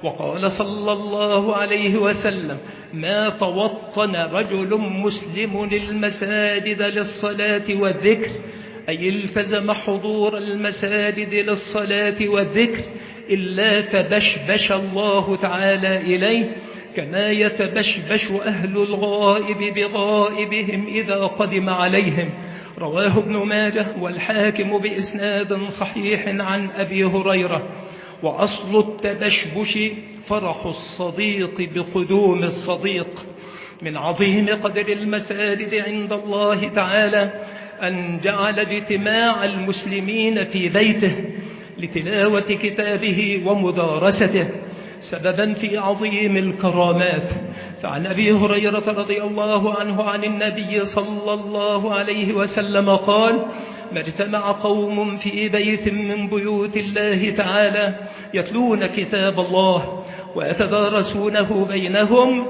وقال صلى الله عليه وسلم: ما توطن رجل مسلم المساجد للصلاة والذكر، أي التزم حضور المساجد للصلاة والذكر، إلا تبشبش الله تعالى إليه كما يتبشبش أهل الغائب بغائبهم إذا قدم عليهم. رواه ابن ماجه والحاكم بإسناد صحيح عن أبي هريرة. وأصل التبشبش فرح الصديق بقدوم الصديق. من عظيم قدر المساجد عند الله تعالى أن جعل اجتماع المسلمين في بيته لتلاوة كتابه ومدارسته سببا في عظيم الكرامات. فعن أبي هريرة رضي الله عنه عن النبي صلى الله عليه وسلم قال: ما اجتمع قوم في بيت من بيوت الله تعالى يتلون كتاب الله ويتدارسونه بينهم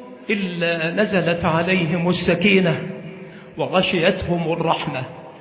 إلا نزلت عليهم السكينة وغشيتهم الرحمة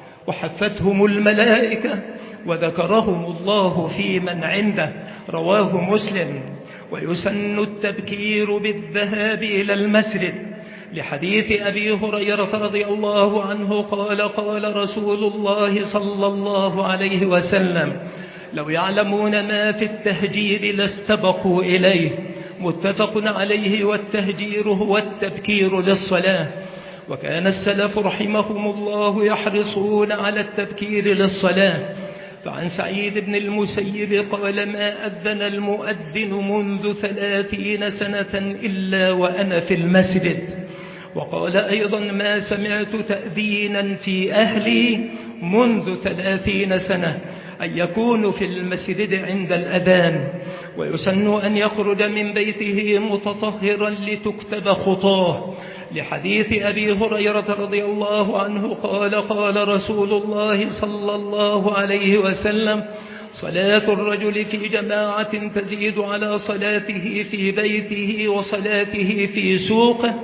وحفتهم الملائكة وذكرهم الله في من عنده. رواه مسلم. ويسن التبكير بالذهاب إلى المسجد لحديث أبي هريرة رضي الله عنه قال: قال رسول الله صلى الله عليه وسلم: لو يعلمون ما في التهجير لاستبقوا إليه. متفق عليه. والتهجير هو التبكير للصلاة. وكان السلف رحمهم الله يحرصون على التبكير للصلاة. فعن سعيد بن المسيب قال: ما أذن المؤذن منذ 30 سنة إلا وأنا في المسجد. وقال أيضا: ما سمعت تأذينا في أهلي منذ 30 سنة، أن يكون في المسجد عند الأذان. ويسن أن يخرج من بيته متطهرا لتكتب خطاه لحديث أبي هريرة رضي الله عنه قال: قال رسول الله صلى الله عليه وسلم: صلاة الرجل في جماعة تزيد على صلاته في بيته وصلاته في سوقه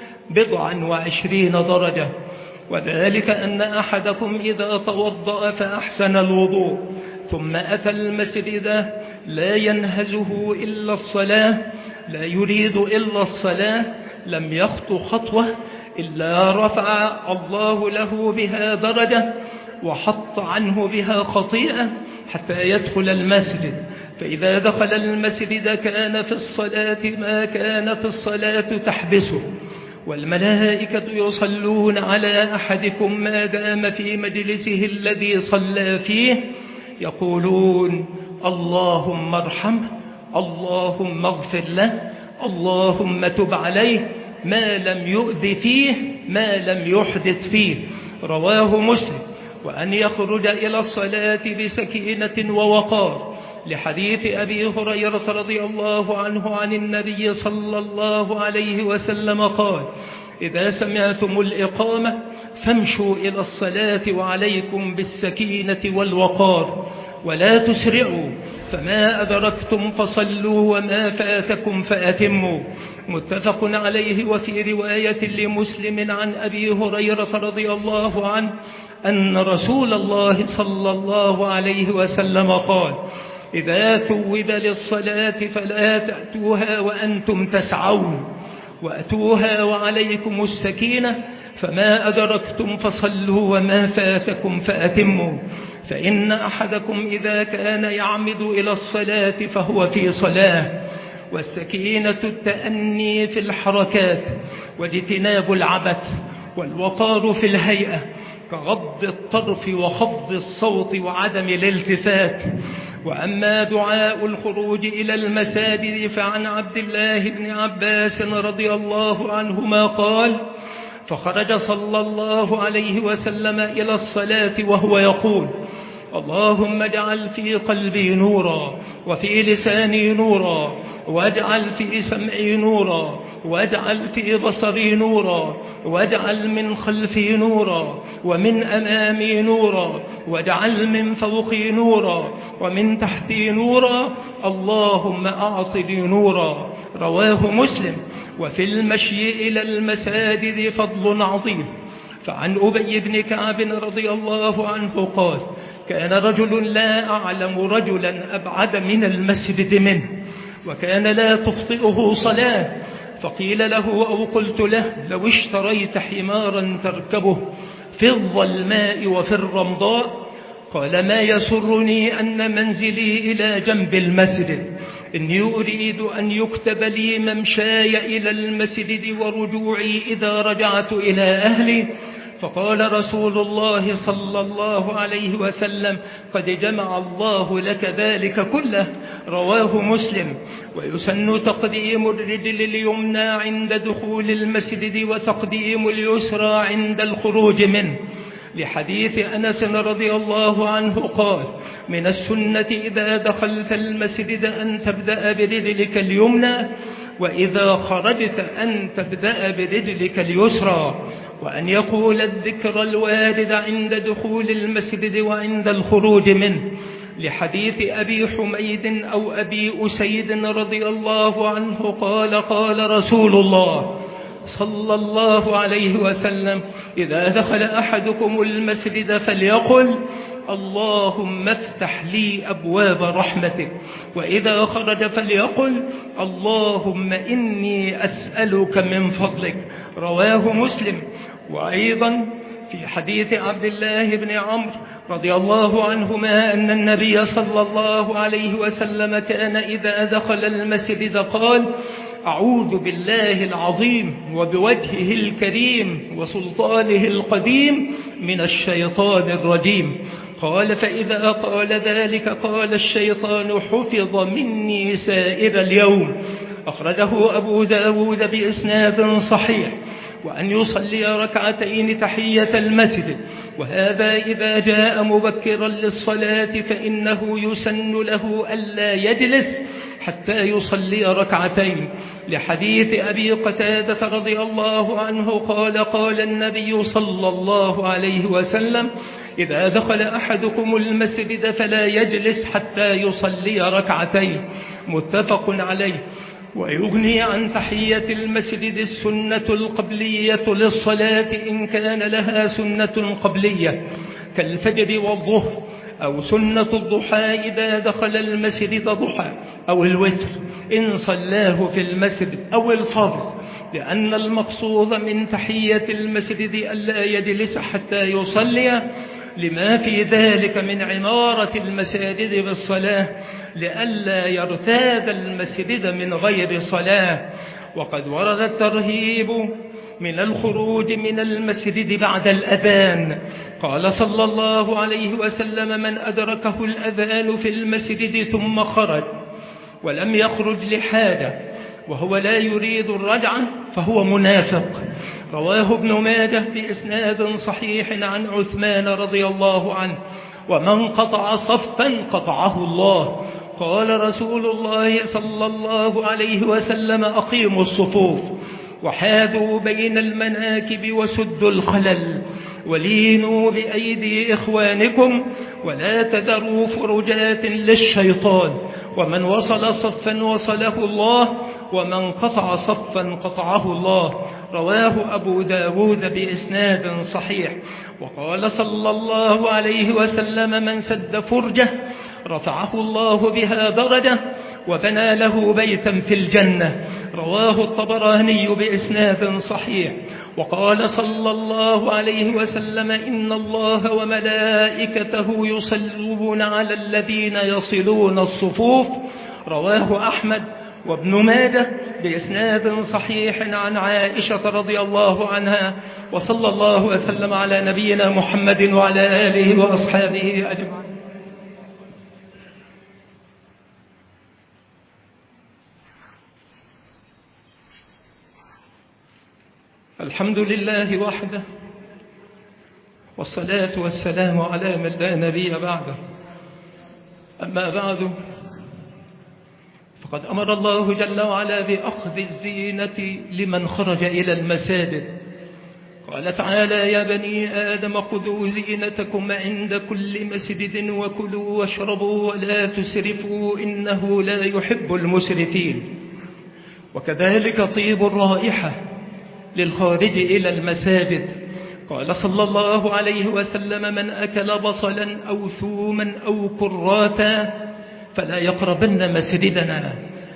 27 درجة. وذلك أن أحدكم إذا توضأ فأحسن الوضوء ثم أتى المسجد لا ينهزه إلا الصلاة، لا يريد إلا الصلاة، لم يخط خطوة إلا رفع الله له بها درجة وحط عنه بها خطيئة حتى يدخل المسجد. فإذا دخل المسجد كان في الصلاة ما كانت الصلاة تحبسه. والملائكة يصلون على أحدكم ما دام في مجلسه الذي صلى فيه، يقولون: اللهم ارحمه، اللهم اغفر له، اللهم تب عليه، ما لم يؤذ فيه، ما لم يحدث فيه. رواه مسلم. وأن يخرج إلى الصلاة بسكينة ووقار لحديث أبي هريرة رضي الله عنه عن النبي صلى الله عليه وسلم قال: إذا سمعتم الإقامة فامشوا إلى الصلاة وعليكم بالسكينة والوقار ولا تسرعوا، فما أدركتم فصلوا وما فاتكم فأتموا. متفق عليه. وفي رواية لمسلم عن أبي هريرة رضي الله عنه أن رسول الله صلى الله عليه وسلم قال: إذا ثوب للصلاة فلا تأتوها وأنتم تسعون، وأتوها وعليكم السكينة، فما أدركتم فصلوا وما فاتكم فأتموا. فإن أحدكم إذا كان يعمد إلى الصلاة فهو في صلاة. والسكينة التأني في الحركات واجتناب العبث، والوقار في الهيئة كغض الطرف وخفض الصوت وعدم الالتفات. وأما دعاء الخروج إلى المساجد فعن عبد الله بن عباس رضي الله عنهما قال: فخرج صلى الله عليه وسلم إلى الصلاة وهو يقول: اللهم اجعل في قلبي نورا، وفي لساني نورا، واجعل في سمعي نورا، واجعل في بصري نورا، واجعل من خلفي نورا، ومن أمامي نورا، واجعل من فوقي نورا، ومن تحتي نورا، اللهم أعطني نورا. رواه مسلم. وفي المشي إلى المساجد فضل عظيم. فعن أبي بن كعب رضي الله عنه قال: كان رجل لا أعلم رجلا أبعد من المسجد منه، وكان لا تخطئه صلاة، فقيل له أو قلت له: لو اشتريت حمارا تركبه في الظلماء وفي الرمضاء؟ قال: ما يسرني أن منزلي إلى جنب المسجد، إني أريد أن يكتب لي ممشاي إلى المسجد ورجوعي إذا رجعت إلى أهلي. فقال رسول الله صلى الله عليه وسلم: قد جمع الله لك ذلك كله. رواه مسلم. ويسن تقديم الرجل اليمنى عند دخول المسجد وتقديم اليسرى عند الخروج منه، لحديث أنس رضي الله عنه قال: من السنة إذا دخلت المسجد أن تبدأ برجلك اليمنى، وإذا خرجت أن تبدأ برجلك اليسرى، وأن يقول الذكر الوارد عند دخول المسجد وعند الخروج منه، لحديث أبي حميد أو أبي أسيد رضي الله عنه قال: قال رسول الله صلى الله عليه وسلم: إذا دخل أحدكم المسجد فليقل: اللهم افتح لي أبواب رحمتك، وإذا خرج فليقل: اللهم إني أسألك من فضلك. رواه مسلم. وأيضا في حديث عبد الله بن عمرو رضي الله عنهما أن النبي صلى الله عليه وسلم كان إذا دخل المسجد قال: أعوذ بالله العظيم وبوجهه الكريم وسلطانه القديم من الشيطان الرجيم. قال: فإذا قال ذلك قال الشيطان: حفظ مني سائر اليوم. أخرجه أبو داود بإسناد صحيح. وأن يصلي ركعتين تحية المسجد، وهذا إذا جاء مبكرا للصلاة، فإنه يسن له ألا يجلس حتى يصلي ركعتين، لحديث أبي قتادة رضي الله عنه قال: قال النبي صلى الله عليه وسلم: إذا دخل أحدكم المسجد فلا يجلس حتى يصلي ركعتين. متفق عليه. ويغني عن تحية المسجد السنة القبلية للصلاة إن كان لها سنة قبلية كالفجر والظهر، أو سنة الضحى إذا دخل المسجد ضحى، أو الوتر إن صلاه في المسجد، أو الفرض، لأن المقصود من تحية المسجد ألا يجلس حتى يصلي، لما في ذلك من عمارة المساجد بالصلاة، لئلا يرتاد المسجد من غير صلاة. وقد ورد الترهيب من الخروج من المسجد بعد الأذان. قال صلى الله عليه وسلم: من أدركه الأذان في المسجد ثم خرج ولم يخرج لحاجة وهو لا يريد الرجعة فهو منافق. رواه ابن ماجه بإسناد صحيح عن عثمان رضي الله عنه: ومن قطع صفا قطعه الله. قال رسول الله صلى الله عليه وسلم: أقيموا الصفوف وحاذوا بين المناكب وسدوا الخلل ولينوا بأيدي إخوانكم ولا تذروا فرجات للشيطان، ومن وصل صفا وصله الله، ومن قطع صفا قطعه الله. رواه أبو داود بإسناد صحيح. وقال صلى الله عليه وسلم: من سد فرجة رفعه الله بها درجة وبنى له بيتا في الجنة. رواه الطبراني بإسناد صحيح. وقال صلى الله عليه وسلم: إن الله وملائكته يصلون على الذين يصلون الصفوف. رواه أحمد وابن ماجه بإسناد صحيح عن عائشة رضي الله عنها. وصلى الله وسلم على نبينا محمد وعلى آله وأصحابه أجمعين. الحمد لله وحده، والصلاة والسلام على من لا نبي بعده. أما بعد، فقد أمر الله جل وعلا بأخذ الزينة لمن خرج إلى المساجد. قال تعالى: يا بني آدم خذوا زينتكم عند كل مسجد وكلوا واشربوا ولا تسرفوا إنه لا يحب المسرفين. وكذلك طيب الرائحة للخارج إلى المساجد. قال صلى الله عليه وسلم: من أكل بصلا أو ثوما أو كراثا فلا يقربن مسجدنا.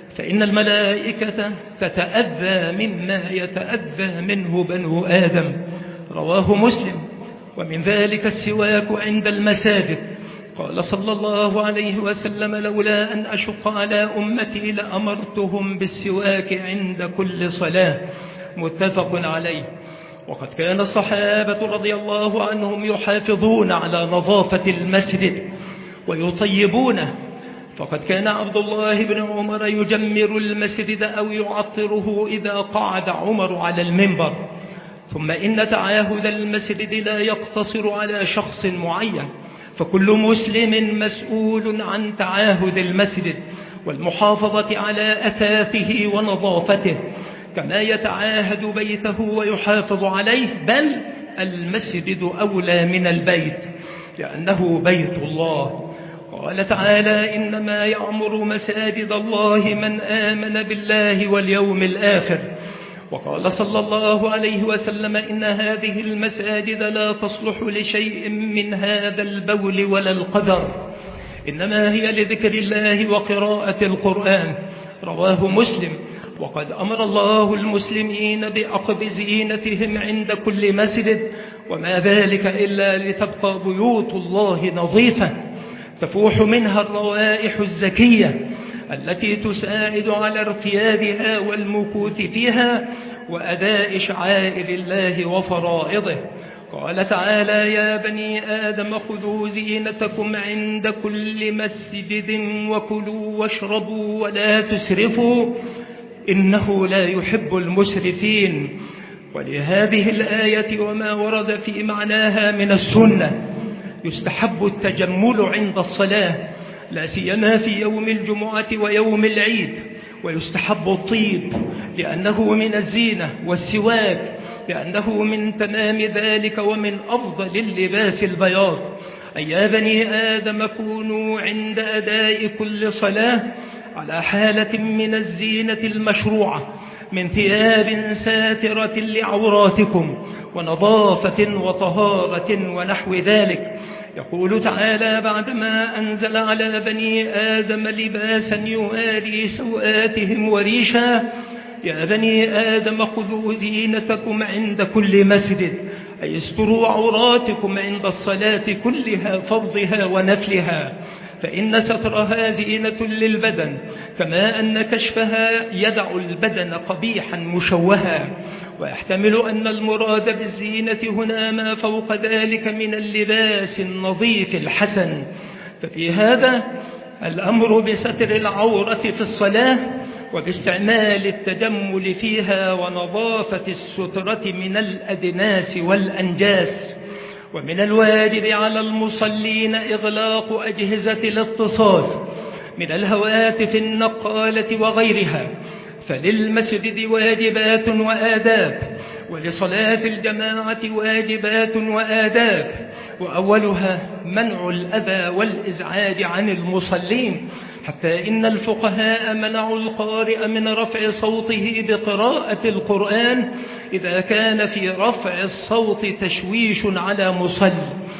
فإن الملائكة تتأذى مما يتأذى منه بنو آدم. رواه مسلم. ومن ذلك السواك عند المساجد. قال صلى الله عليه وسلم: لولا أن أشق على أمتي لأمرتهم بالسواك عند كل صلاة. متفق عليه. وقد كان الصحابة رضي الله عنهم يحافظون على نظافة المسجد ويطيبونه، فقد كان عبد الله بن عمر يجمر المسجد أو يعطره إذا قعد عمر على المنبر. ثم إن تعاهد المسجد لا يقتصر على شخص معين، فكل مسلم مسؤول عن تعاهد المسجد والمحافظة على أثاثه ونظافته، كما يتعاهد بيته ويحافظ عليه، بل المسجد أولى من البيت لأنه بيت الله. قال تعالى: إنما يعمر مساجد الله من آمن بالله واليوم الآخر. وقال صلى الله عليه وسلم: إن هذه المساجد لا تصلح لشيء من هذا البول ولا القدر، إنما هي لذكر الله وقراءة القرآن. رواه مسلم. وقد أمر الله المسلمين بأخذ زينتهم عند كل مسجد، وما ذلك إلا لتبقى بيوت الله نظيفة تفوح منها الروائح الزكية التي تساعد على ارتيادها والمكوث فيها وأداء شعائر الله وفرائضه. قال تعالى: يا بني آدم خذوا زينتكم عند كل مسجد وكلوا واشربوا ولا تسرفوا إنه لا يحب المسرفين. ولهذه الآية وما ورد في معناها من السنة يستحب التجمل عند الصلاة، لا سيما في يوم الجمعة ويوم العيد، ويستحب الطيب لأنه من الزينة، والسواك لأنه من تمام ذلك ومن أفضل اللباس البياض. أي يا بني آدم كونوا عند أداء كل صلاة على حالة من الزينة المشروعة، من ثياب ساترة لعوراتكم ونظافة وطهارة ونحو ذلك. يقول تعالى بعدما أنزل على بني آدم لباسا يواري سوآتهم وريشا: يا بني آدم خذوا زينتكم عند كل مسجد، أي استروا عوراتكم عند الصلاة كلها فرضها ونفلها، فإن سترها زينة للبدن، كما أن كشفها يدع البدن قبيحا مشوها. ويحتمل أن المراد بالزينة هنا ما فوق ذلك من اللباس النظيف الحسن. ففي هذا الأمر بستر العورة في الصلاة وباستعمال التجمل فيها ونظافة السترة من الأدناس والأنجاس. ومن الواجب على المصلين إغلاق أجهزة الاتصال من الهواتف النقالة وغيرها، فللمسجد واجبات وآداب، ولصلاة الجماعة واجبات وآداب، وأولها منع الأذى والإزعاج عن المصلين، حتى إن الفقهاء منعوا القارئ من رفع صوته بقراءة القرآن إذا كان في رفع الصوت تشويش على مصل،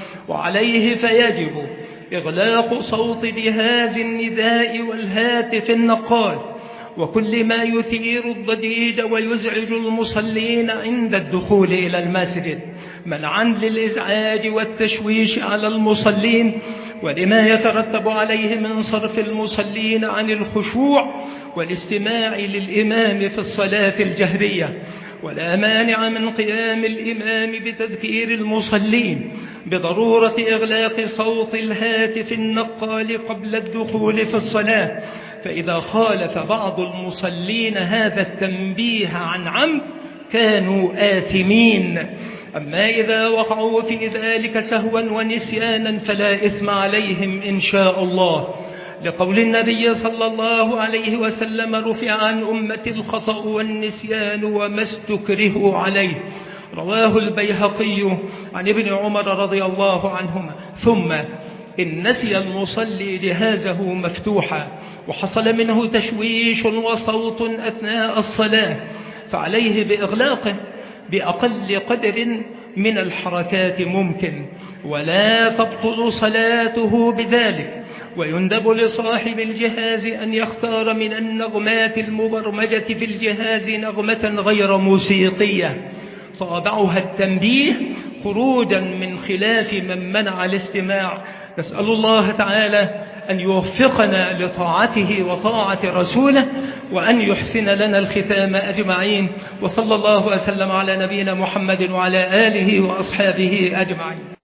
وعليه فيجب إغلاق صوت جهاز النداء والهاتف النقال وكل ما يثير الضجيج ويزعج المصلين عند الدخول إلى المسجد، منعا للإزعاج والتشويش على المصلين ولما يترتب عليه من صرف المصلين عن الخشوع والاستماع للإمام في الصلاة الجهرية. ولا مانع من قيام الإمام بتذكير المصلين بضرورة إغلاق صوت الهاتف النقال قبل الدخول في الصلاة، فإذا خالف بعض المصلين هذا التنبيه عن عمد كانوا آثمين. أما إذا وقعوا في ذلك سهوا ونسيانا فلا إثم عليهم إن شاء الله، لقول النبي صلى الله عليه وسلم: رفع عن أمتي الخطأ والنسيان وما استكرهوا عليه. رواه البيهقي عن ابن عمر رضي الله عنهما. ثم إن نسي المصلي جهازه مفتوحا وحصل منه تشويش وصوت أثناء الصلاة فعليه بإغلاقه بأقل قدر من الحركات ممكن، ولا تبطل صلاته بذلك، ويندب لصاحب الجهاز أن يختار من النغمات المبرمجة في الجهاز نغمة غير موسيقية طابعها التنبيه خروجا من خلاف من منع الاستماع. نسأل الله تعالى أن يوفقنا لطاعته وطاعة رسوله، وأن يحسن لنا الختام أجمعين. وصلى الله وسلم على نبينا محمد وعلى آله وأصحابه أجمعين.